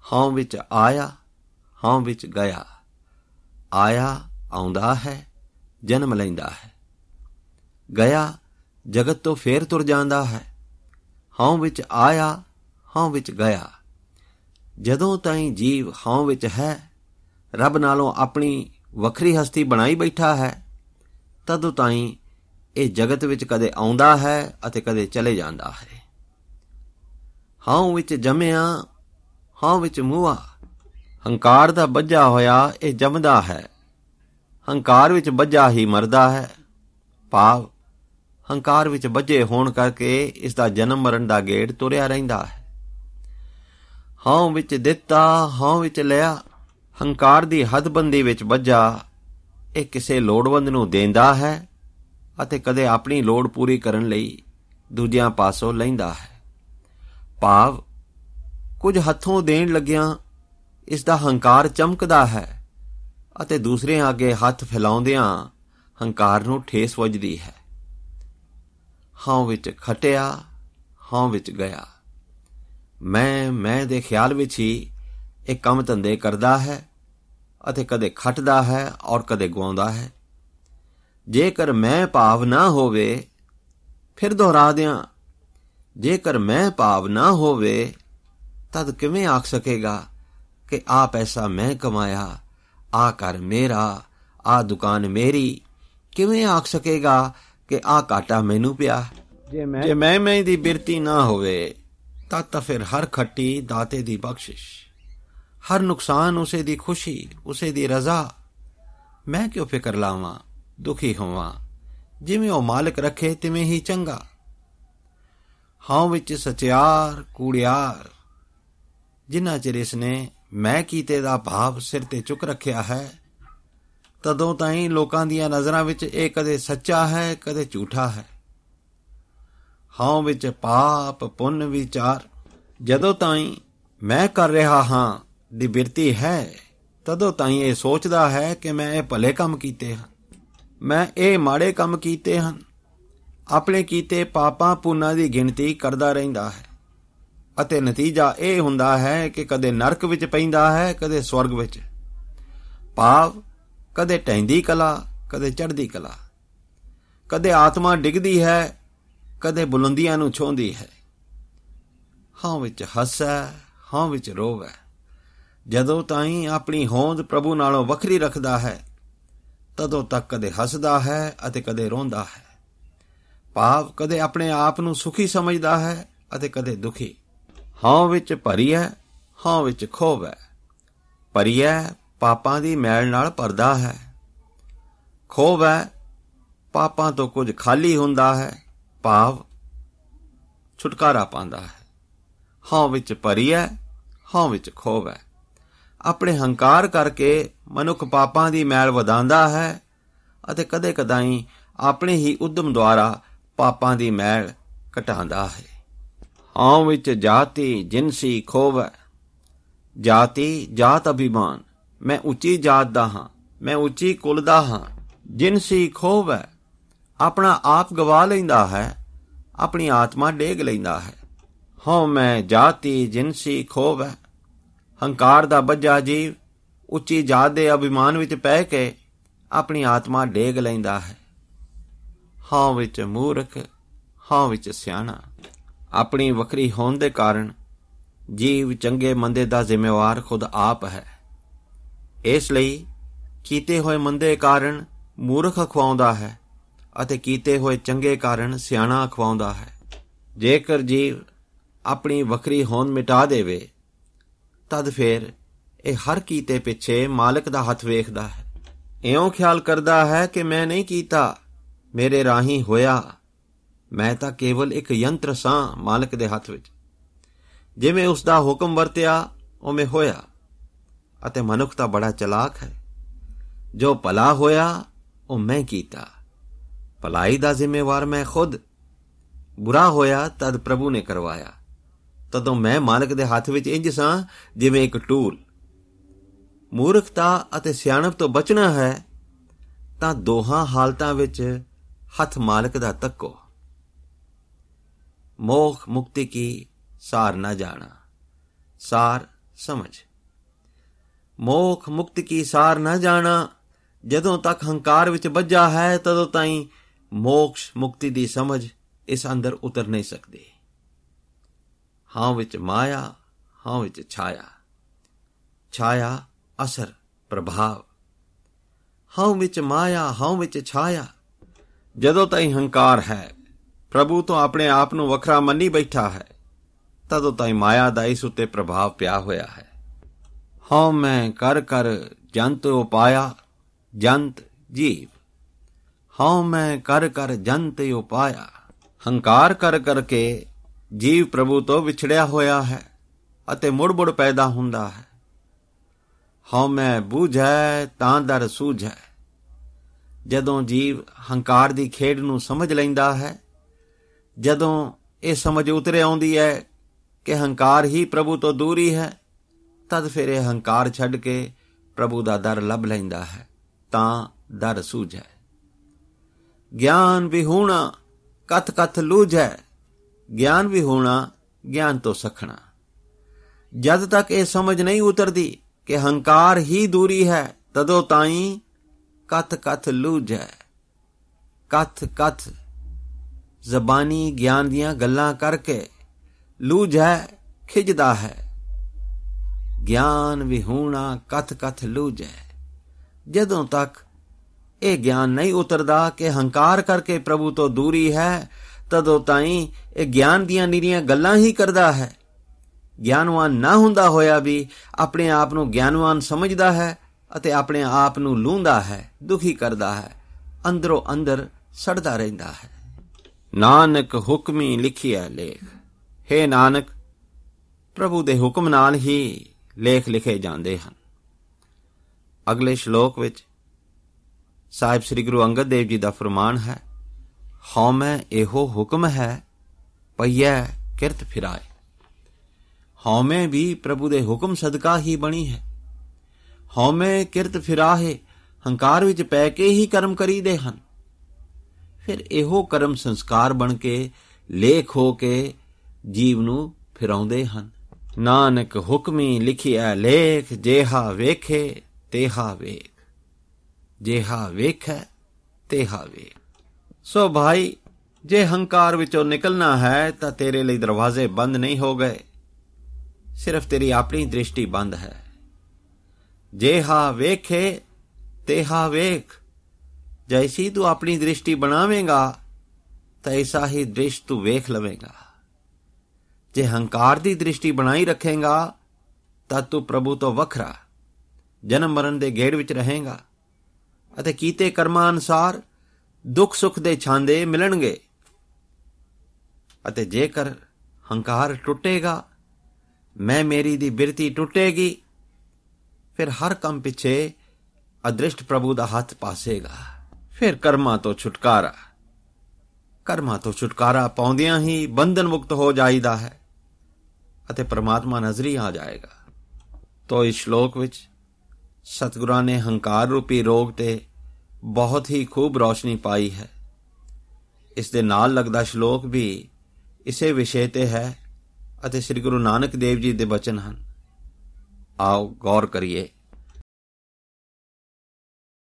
ਹਉ ਵਿੱਚ ਆਇਆ, ਹਉ ਵਿੱਚ ਗਿਆ। ਆਇਆ ਆਉਂਦਾ ਹੈ, ਜਨਮ ਲੈਂਦਾ ਹੈ। ਗਿਆ ਜਗਤ ਤੋਂ ਫੇਰ ਤੁਰ ਜਾਂਦਾ ਹੈ। ਹਉ ਵਿੱਚ ਆਇਆ, ਹਉ ਵਿੱਚ ਗਿਆ। ਜਦੋਂ ਤਾਈਂ ਜੀਵ ਹਉ ਵਿੱਚ ਹੈ, ਰੱਬ ਨਾਲੋਂ ਆਪਣੀ ਵੱਖਰੀ ਹਸਤੀ ਬਣਾਈ ਬੈਠਾ ਹੈ, ਤਦੋਂ ਤਾਈਂ ਇਹ ਜਗਤ ਵਿੱਚ ਕਦੇ ਆਉਂਦਾ ਹੈ ਅਤੇ ਕਦੇ ਚਲੇ ਜਾਂਦਾ ਹੈ। ਹਉ ਵਿੱਚ ਜੰਮਿਆ, ਹਉ ਵਿੱਚ ਮੂਆ। ਹੰਕਾਰ ਦਾ ਬੱਝਾ ਹੋਇਆ ਇਹ ਜੰਮਦਾ ਹੈ, ਹੰਕਾਰ ਵਿੱਚ ਬੱਝਾ ਹੀ ਮਰਦਾ ਹੈ। ਭਾਵ ਹੰਕਾਰ ਵਿੱਚ ਬੱਝੇ ਹੋਣ ਕਰਕੇ ਇਸ ਦਾ ਜਨਮ ਮਰਨ ਦਾ ਗੇੜ ਤੁਰਿਆ ਰਹਿੰਦਾ ਹੈ। ਹਉ ਵਿੱਚ ਦਿੱਤਾ, ਹਉ ਵਿੱਚ ਲਿਆ। ਹੰਕਾਰ ਦੀ ਹੱਦਬੰਦੀ ਵਿੱਚ ਬੱਝਾ ਇਹ ਕਿਸੇ ਲੋੜਵੰਦ ਨੂੰ ਦੇਂਦਾ ਹੈ ਅਤੇ ਕਦੇ ਆਪਣੀ ਲੋੜ ਪੂਰੀ ਕਰਨ ਲਈ ਦੂਜਿਆਂ ਪਾਸੋਂ ਲੈਂਦਾ ਹੈ। ਭਾਵ ਕੁਝ ਹੱਥੋਂ ਦੇਣ ਲੱਗਿਆਂ ਇਸ ਦਾ ਹੰਕਾਰ ਚਮਕਦਾ ਹੈ ਅਤੇ ਦੂਸਰਿਆਂ ਅੱਗੇ ਹੱਥ ਫੈਲਾਉਂਦਿਆਂ ਹੰਕਾਰ ਨੂੰ ਠੇਸ ਵੱਜਦੀ ਹੈ। ਹਉ ਵਿੱਚ ਖਟਿਆ, ਹਉ ਵਿੱਚ ਗਿਆ। ਮੈਂ ਦੇ ਖਿਆਲ ਵਿੱਚ ਹੀ ਇਹ ਕੰਮ ਧੰਦੇ ਕਰਦਾ ਹੈ ਅਤੇ ਕਦੇ ਖਟਦਾ ਹੈ ਔਰ ਕਦੇ ਗਵਾਉਂਦਾ ਹੈ। ਜੇਕਰ ਮੈਂ ਭਾਵ ਨਾ ਹੋਵੇ, ਫਿਰ ਦੁਹਰਾ ਦਿਆਂ, ਜੇਕਰ ਮੈਂ ਭਾਵ ਨਾ ਹੋਵੇ ਤਦ ਕਿਵੇਂ ਆਖ ਸਕੇਗਾ ਕਿ ਆਹ ਪੈਸਾ ਮੈਂ ਕਮਾਇਆ, ਆਹ ਘਰ ਮੇਰਾ, ਆਹ ਦੁਕਾਨ ਮੇਰੀ? ਕਿਵੇਂ ਆਖ ਸਕੇਗਾ ਕਿ ਆਹ ਘਾਟਾ ਮੈਨੂੰ ਪਿਆ? ਜੇ ਮੈਂ ਦੀ ਬਿਰਤੀ ਨਾ ਹੋਵੇ ਤਾਂ ਫਿਰ ਹਰ ਖੱਟੀ ਦਾਤੇ ਦੀ ਬਖਸ਼ਿਸ਼, ਹਰ ਨੁਕਸਾਨ ਉਸੇ ਦੀ ਖੁਸ਼ੀ, ਉਸੇ ਦੀ ਰਜ਼ਾ। ਮੈਂ ਕਿਉਂ ਫਿਕਰ ਲਾਵਾਂ, ਦੁਖੀ ਹੋਵਾਂ? ਜਿਵੇਂ ਉਹ ਮਾਲਕ ਰੱਖੇ ਤਿਵੇਂ ਹੀ ਚੰਗਾ। ਹਉ ਵਿੱਚ ਸਚਿਆਰ ਕੂੜਿਆਰ। ਜਿੰਨਾ ਚਿਰ ਇਸਨੇ ਮੈਂ ਕੀਤੇ ਦਾ ਭਾਵ ਸਿਰ ਤੇ ਚੁੱਕ ਰੱਖਿਆ ਹੈ, ਤਦੋਂ ਤਾਈਂ ਲੋਕਾਂ ਦੀਆਂ ਨਜ਼ਰਾਂ ਵਿੱਚ ਇਹ ਕਦੇ ਸੱਚਾ ਹੈ, ਕਦੇ ਝੂਠਾ ਹੈ। ਹਉ ਵਿੱਚ ਪਾਪ ਪੁੰਨ ਵਿਚਾਰ। ਜਦੋਂ ਤਾਈਂ ਮੈਂ ਕਰ ਰਿਹਾ ਹਾਂ ਦੀ ਬਿਰਤੀ ਹੈ, ਤਦੋਂ ਤਾਈਂ ਇਹ ਸੋਚਦਾ ਹੈ ਕਿ ਮੈਂ ਇਹ ਭਲੇ ਕੰਮ ਕੀਤੇ ਹਨ, ਮੈਂ ਇਹ ਮਾੜੇ ਕੰਮ ਕੀਤੇ ਹਨ। ਆਪਣੇ ਕੀਤੇ ਪਾਪਾਂ ਪੁੰਨਾਂ ਦੀ ਗਿਣਤੀ ਕਰਦਾ ਰਹਿੰਦਾ ਹੈ ਅਤੇ ਨਤੀਜਾ ਇਹ ਹੁੰਦਾ ਹੈ ਕਿ ਕਦੇ ਨਰਕ ਵਿੱਚ ਪੈਂਦਾ ਹੈ, ਕਦੇ ਸਵਰਗ ਵਿੱਚ। ਭਾਵ ਕਦੇ ਢਹਿੰਦੀ ਕਲਾ, ਕਦੇ ਚੜ੍ਹਦੀ ਕਲਾ। ਕਦੇ ਆਤਮਾ ਡਿੱਗਦੀ ਹੈ, ਕਦੇ ਬੁਲੰਦੀਆਂ ਨੂੰ ਛੋਹੰਦੀ ਹੈ। ਹਉ ਵਿੱਚ ਹੱਸੈ, ਹਉ ਵਿੱਚ ਰੋਵੈ। ਜਦੋਂ ਤਾਈਂ ਆਪਣੀ ਹੋਂਦ ਪ੍ਰਭੂ ਨਾਲੋਂ ਵੱਖਰੀ ਰੱਖਦਾ ਹੈ, ਤਦੋਂ ਤੱਕ ਕਦੇ ਹੱਸਦਾ ਹੈ ਅਤੇ ਕਦੇ ਰੋਂਦਾ ਹੈ। ਭਾਵ ਕਦੇ ਆਪਣੇ ਆਪ ਨੂੰ ਸੁਖੀ ਸਮਝਦਾ ਹੈ ਅਤੇ ਕਦੇ ਦੁਖੀ। ਹਉ ਵਿੱਚ ਭਰੀਐ, ਹਉ ਵਿੱਚ ਖੋਵੈ। ਭਰੀਐ ਪਾਪਾਂ ਦੀ ਮੈਲ ਨਾਲ ਭਰਦਾ ਹੈ, ਖੋਵੈ ਪਾਪਾਂ ਤੋਂ ਕੁਝ ਖਾਲੀ ਹੁੰਦਾ ਹੈ, ਭਾਵ ਛੁਟਕਾਰਾ ਪਾਉਂਦਾ ਹੈ। ਹਉ ਵਿੱਚ ਭਰੀਐ, ਹਉ ਵਿੱਚ ਖੋਵੈ। ਆਪਣੇ ਹੰਕਾਰ ਕਰਕੇ ਮਨੁੱਖ ਪਾਪਾਂ ਦੀ ਮੈਲ ਵਧਾਉਂਦਾ ਹੈ ਅਤੇ ਕਦੇ ਕਦਾਈਂ ਆਪਣੇ ਹੀ ਉਦਮ ਦੁਆਰਾ ਪਾਪਾਂ ਦੀ ਮੈਲ ਘਟਾਉਂਦਾ ਹੈ। ਹਉ ਵਿੱਚ ਜਾਤੀ ਜਿਨਸੀ ਖੋਵੈ। ਜਾਤੀ ਜਾਤ ਅਭਿਮਾਨ। ਮੈਂ ਉੱਚੀ ਜਾਤ ਦਾ ਹਾਂ, ਮੈਂ ਉੱਚੀ ਕੁਲ ਦਾ ਹਾਂ। ਜਿਨਸੀ ਖੋਵੈ। ਆਪਣਾ ਆਪ ਗਵਾ ਲੈਂਦਾ ਹੈ, ਆਪਣੀ ਆਤਮਾ ਡੇਗ ਲੈਂਦਾ ਹੈ। ਹਉ ਮੈਂ ਜਾਤੀ ਜਿਨਸੀ ਖੋਵੈ। ਹੰਕਾਰ ਦਾ ਬੱਝਾ ਜੀਵ ਉੱਚੀ ਜਾਤ ਦੇ ਅਭਿਮਾਨ ਵਿੱਚ ਪੈ ਕੇ ਆਪਣੀ ਆਤਮਾ ਡੇਗ ਲੈਂਦਾ ਹੈ। ਹਉ ਵਿੱਚ ਮੂਰਖ, ਹਉ ਵਿੱਚ ਸਿਆਣਾ। ਆਪਣੀ ਵੱਖਰੀ ਹੋਣ ਦੇ ਕਾਰਨ ਜੀਵ ਚੰਗੇ ਮੰਦੇ ਦਾ ਜ਼ਿੰਮੇਵਾਰ ਖੁਦ ਆਪ ਹੈ। ਇਸ ਲਈ ਕੀਤੇ ਹੋਏ ਮੰਦੇ ਕਾਰਨ ਮੂਰਖ ਅਖਵਾਉਂਦਾ ਹੈ ਅਤੇ ਕੀਤੇ ਹੋਏ ਚੰਗੇ ਕਾਰਨ ਸਿਆਣਾ ਅਖਵਾਉਂਦਾ ਹੈ। ਜੇਕਰ ਜੀਵ ਆਪਣੀ ਵੱਖਰੀ ਹੋਂਦ ਮਿਟਾ ਦੇਵੇ, ਤਦ ਫਿਰ ਇਹ ਹਰ ਕੀਤੇ ਪਿੱਛੇ ਮਾਲਕ ਦਾ ਹੱਥ ਵੇਖਦਾ ਹੈ। ਇਉਂ ਖਿਆਲ ਕਰਦਾ ਹੈ ਕਿ ਮੈਂ ਨਹੀਂ ਕੀਤਾ, ਮੇਰੇ ਰਾਹੀਂ ਹੋਇਆ। ਮੈਂ ਤਾਂ ਕੇਵਲ ਇੱਕ ਯੰਤਰ ਸਾਂ ਮਾਲਕ ਦੇ ਹੱਥ ਵਿੱਚ। ਜਿਵੇਂ ਉਸ ਦਾ ਹੁਕਮ ਵਰਤਿਆ ਉਵੇਂ ਹੋਇਆ। ਅਤੇ ਮਨੁੱਖ ਤਾਂ ਬੜਾ ਚਲਾਕ ਹੈ। ਜੋ ਭਲਾ ਹੋਇਆ ਉਹ ਮੈਂ ਕੀਤਾ, ਭਲਾਈ ਦਾ ਜ਼ਿੰਮੇਵਾਰ ਮੈਂ ਖੁਦ। ਬੁਰਾ ਹੋਇਆ ਤਦ ਪ੍ਰਭੂ ਨੇ ਕਰਵਾਇਆ। ਤਦੋਂ ਮੈਂ ਮਾਲਕ ਦੇ ਹੱਥ ਵਿੱਚ ਇੰਝ ਸਾਂ ਜਿਵੇਂ ਇੱਕ ਟੂਲ। ਮੂਰਖਤਾ ਅਤੇ ਸਿਆਣਪ ਤੋਂ ਬਚਣਾ ਹੈ ਤਾਂ ਦੋਹਾਂ ਹਾਲਤਾਂ ਵਿੱਚ ਹੱਥ ਮਾਲਕ ਦਾ ਤੱਕੋ। ਮੋਖ ਮੁਕਤੀ ਕੀ ਸਾਰ ਨਾ ਜਾਣਾ। ਸਾਰ समझ। मोख मुक्ति की सार न जाना, जदों तक हंकार विच बज्जा है तदों ताईं मोक्ष मुक्ति दी समझ इस अंदर उतर नहीं सकती। हां विच माया, हां विच छाया, छाया असर प्रभाव। हां विच माया, हां विच छाया। जदों ताईं हंकार है, प्रभु तो अपने आप नूं वखरा मन्नी बैठा है, तदों ताईं माया दा इस उत्ते प्रभाव पिया होया है। हਉ मैं कर कर जंत उपाया, जंत जीव। हਉ मैं कर कर जंत उपाया। हंकार कर करके जीव प्रभु तो विछड़िया होया है ਅਤੇ ਮੁੜ-ਮੁੜ ਪੈਦਾ ਹੁੰਦਾ ਹੈ। ਹਉ ਮੈਂ ਬੂਝੈ ਤਾਂ ਦਰ ਸੂਝੈ। ਜਦੋਂ ਜੀਵ ਹੰਕਾਰ ਦੀ ਖੇਡ ਨੂੰ ਸਮਝ ਲੈਂਦਾ ਹੈ, ਜਦੋਂ ਇਹ ਸਮਝ ਉਤਰ ਆਉਂਦੀ ਹੈ ਕਿ ਹੰਕਾਰ ਹੀ ਪ੍ਰਭੂ ਤੋਂ ਦੂਰੀ ਹੈ, ਤਦ ਫਿਰ ਇਹ ਹੰਕਾਰ ਛੱਡ ਕੇ ਪ੍ਰਭੂ ਦਾ ਦਰ ਲੱਭ ਲੈਂਦਾ ਹੈ, ਤਾਂ ਦਰ ਸੂਝੈ। ਗਿਆਨ ਵਿਹੂਣਾ ਕਥ ਕਥ ਲੂਝੈ। ਗਿਆਨ ਵਿਹੂਣਾ ਗਿਆਨ ਤੋਂ ਸਖਣਾ। जद तक ये समझ नहीं उतरती कि हंकार ही दूरी है, तदों ताई कथ कथ लूझै। कथ कथ जबानी ज्ञान दियां गल्लां करके लूझै खिजदा है। ज्ञान विहूणा कथ कथ लूझै। जदों तक ये ज्ञान नहीं उतरदा कि हंकार करके प्रभु तो दूरी है, तदों ताई ये ज्ञान दियां निरीआं गल्लां ही करदा है। ਗਿਆਨਵਾਨ ਨਾ ਹੁੰਦਾ ਹੋਇਆ ਵੀ ਆਪਣੇ ਆਪ ਨੂੰ ਗਿਆਨਵਾਨ ਸਮਝਦਾ ਹੈ ਅਤੇ ਆਪਣੇ ਆਪ ਨੂੰ ਲੂੰਦਾ ਹੈ, ਦੁਖੀ ਕਰਦਾ ਹੈ, ਅੰਦਰੋਂ ਅੰਦਰ ਸੜਦਾ ਰਹਿੰਦਾ ਹੈ। ਨਾਨਕ ਹੁਕਮੀ ਲਿਖਿਆ ਲੇਖ। ਹੇ ਨਾਨਕ, ਪ੍ਰਭੂ ਦੇ ਹੁਕਮ ਨਾਲ ਹੀ ਲੇਖ ਲਿਖੇ ਜਾਂਦੇ ਹਨ। ਅਗਲੇ ਸ਼ਲੋਕ ਵਿੱਚ ਸਾਹਿਬ ਸ੍ਰੀ ਗੁਰੂ ਅੰਗਦ ਦੇਵ ਜੀ ਦਾ ਫਰਮਾਨ ਹੈ, ਹਉਮੈ ਇਹੋ ਹੁਕਮ ਹੈ, ਪਈਐ ਕਿਰਤ ਫਿਰਾਏ। ਹਉਮੈ ਵੀ ਪ੍ਰਭੂ ਦੇ ਹੁਕਮ ਸਦਕਾ ਹੀ ਬਣੀ ਹੈ। ਹਉਮੈ ਕਿਰਤ ਫਿਰਾਹੇ, ਹੰਕਾਰ ਵਿੱਚ ਪੈ ਕੇ ਹੀ ਕਰਮ ਕਰੀਦੇ ਹਨ। ਫਿਰ ਇਹੋ ਕਰਮ ਸੰਸਕਾਰ ਬਣ ਕੇ ਲੇਖ ਹੋ ਕੇ ਜੀਵ ਨੂੰ ਫਿਰਾਉਂਦੇ ਹਨ। ਨਾਨਕ ਹੁਕਮੀ ਲਿਖਿਆ ਲੇਖ, ਜੇਹਾ ਵੇਖੇ ਤੇਹਾ ਵੇਖ। ਜੇਹਾ ਵੇਖੈ ਤੇਹਾ ਵੇਖ। ਸੋ ਭਾਈ, ਜੇ ਹੰਕਾਰ ਵਿੱਚੋਂ ਨਿਕਲਣਾ ਹੈ ਤਾਂ ਤੇਰੇ ਲਈ ਦਰਵਾਜ਼ੇ ਬੰਦ ਨਹੀਂ ਹੋ ਗਏ, ਸਿਰਫ ਤੇਰੀ ਆਪਣੀ ਦ੍ਰਿਸ਼ਟੀ ਬੰਦ ਹੈ। ਜੇਹਾ ਵੇਖੇ ਤੇਹਾ ਵੇਖ। ਜੈਸੀ ਤੂੰ ਆਪਣੀ ਦ੍ਰਿਸ਼ਟੀ ਬਣਾਵੇਂਗਾ ਤਾਂ ਐਸਾ ਹੀ ਦ੍ਰਿਸ਼ ਤੂੰ ਵੇਖ ਲਵੇਂਗਾ। ਜੇ ਹੰਕਾਰ ਦੀ ਦ੍ਰਿਸ਼ਟੀ ਬਣਾਈ ਰੱਖੇਂਗਾ ਤਾਂ ਤੂੰ ਪ੍ਰਭੂ ਤੋਂ ਵੱਖਰਾ ਜਨਮ ਮਰਨ ਦੇ ਗੇੜ ਵਿੱਚ ਰਹੇਂਗਾ ਅਤੇ ਕੀਤੇ ਕਰਮਾਂ ਅਨੁਸਾਰ ਦੁੱਖ ਸੁੱਖ ਦੇ ਛਾਂਦੇ ਮਿਲਣਗੇ। ਅਤੇ ਜੇਕਰ ਹੰਕਾਰ ਟੁੱਟੇਗਾ, ਮੈਂ ਮੇਰੀ ਦੀ ਬਿਰਤੀ ਟੁੱਟੇਗੀ, ਫਿਰ ਹਰ ਕੰਮ ਪਿੱਛੇ ਅਦ੍ਰਿਸ਼ਟ ਪ੍ਰਭੂ ਦਾ ਹੱਥ ਪਾਸੇਗਾ। ਫਿਰ ਕਰਮਾਂ ਤੋਂ ਛੁਟਕਾਰਾ ਪਾਉਂਦਿਆਂ ਹੀ ਬੰਧਨ ਮੁਕਤ ਹੋ ਜਾਈਦਾ ਹੈ ਅਤੇ ਪਰਮਾਤਮਾ ਨਜ਼ਰੀ ਆ ਜਾਏਗਾ। ਤੋ ਇਸ ਸ਼ਲੋਕ ਵਿੱਚ ਸਤਿਗੁਰਾਂ ਨੇ ਹੰਕਾਰ ਰੂਪੀ ਰੋਗ ਤੇ ਬਹੁਤ ਹੀ ਖੂਬ ਰੌਸ਼ਨੀ ਪਾਈ ਹੈ। ਇਸ ਦੇ ਨਾਲ ਲੱਗਦਾ ਸ਼ਲੋਕ ਵੀ ਇਸੇ ਵਿਸ਼ੇ ਤੇ ਹੈ ਅਤੇ ਸ੍ਰੀ ਗੁਰੂ ਨਾਨਕ ਦੇਵ ਜੀ ਦੇ ਬਚਨ ਹਨ। ਆਓ ਗੌਰ ਕਰੀਏ।